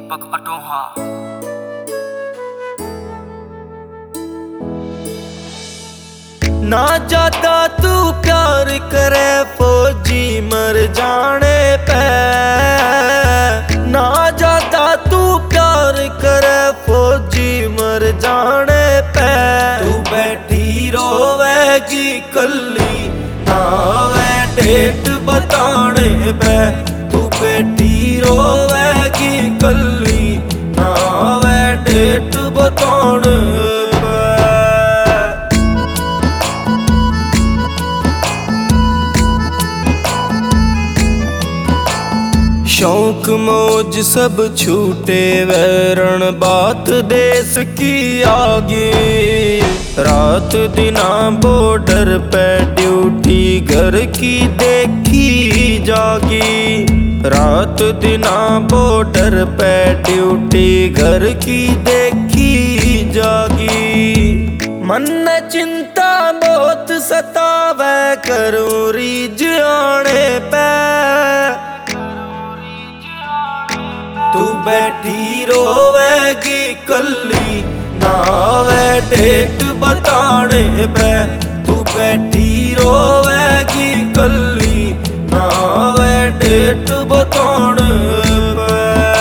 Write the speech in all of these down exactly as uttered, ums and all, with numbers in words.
दीपक अटोहा। ना ज्यादा तू प्यार करे फौजी मर जाने पे, ना ज्यादा तू प्यार करे फौजी मर जाने पे। तू बैठी रोवेगी कल्ली ना वे डेट बताने पे, तू बैठी रोवेगी कल्ली ना वे डेट बताने पे। शौक मौज सब छूटे वैरण बात देश की आगे। रात दिना बॉर्डर पे ड्यूटी घर की देखी जागी। रात दिना बॉर्डर पे ड्यूटी घर की देखी जागी। मन चिंता बहुत सतावे करूं रीझ आने पे। तू बैठी रोवेगी कल्ली ना वे डेट बताने पे। तू बैठी रोवेगी कल्ली ना वे डेट बताने पे।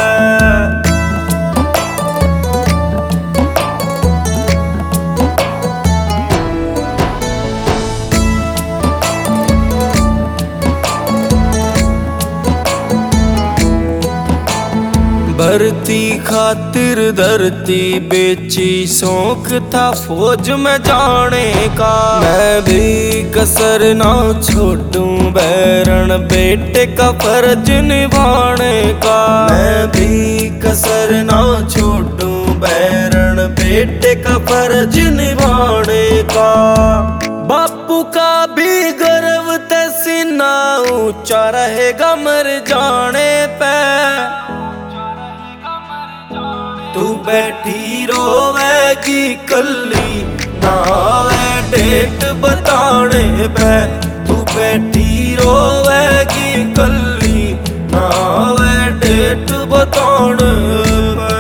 भर्ती खातिर धरती बेची शौक था फौज में जाने का। मैं भी कसर ना छोड़ूं बैरण बेटे का फर्ज निभाने का। मैं भी कसर ना छोड़ूं बैरण बेटे का फर्ज निभाने का। बापू का भी गर्व ते सीना ऊंचा रहेगा मर जाने पे। तू बैठी रोवेगी कल्ली ना वे डेट बताने पे। तू बैठी रोवेगी कल्ली ना वे डेट बताने पे।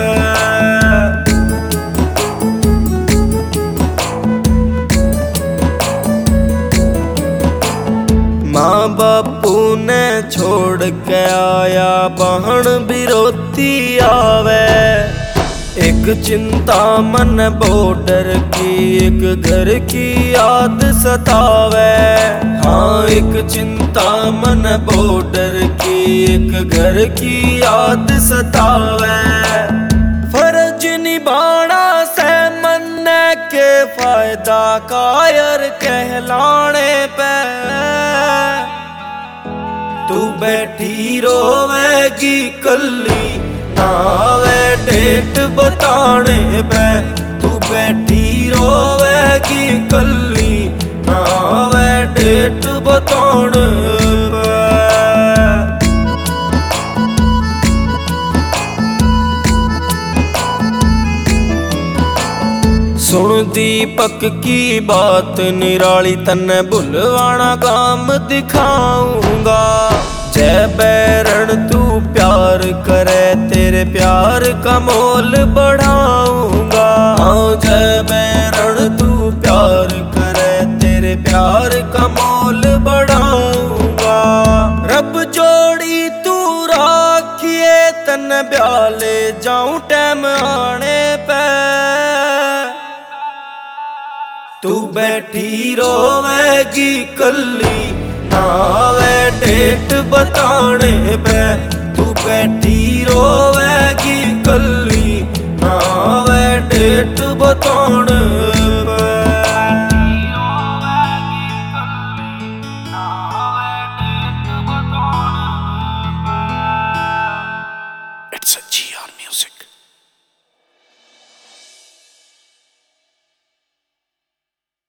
माँ बापू ने छोड़ के आया बहन भी रोती आवे। एक चिंता मन बॉर्डर की एक घर की याद सतावे। हाँ एक चिंता मन बॉर्डर की एक घर की याद सतावे। फर्ज निभाना से मन के फायदा कायर कहलाने पे। तू बैठी रोवेगी कल्ली ना वे डेट बताने पे। तू बैठी रोवेगी कल्ली ना वे डेट बताने पे। सुन दीपक की बात निराली तन्ने भुलवाना काम दिखाऊंगा। जय बैरण तू प्यार करे तेरे प्यार का मोल बढ़ाऊंगा। हाँ जय बैरण तू प्यार करे तेरे प्यार का मोल बढ़ाऊंगा। रब जोड़ी तू राखिए तन ब्याले जाऊं टाइम आने पे। तू बैठी रोवेगी कल्ली ना वे डेट बताने पे। तू बैठी रोवे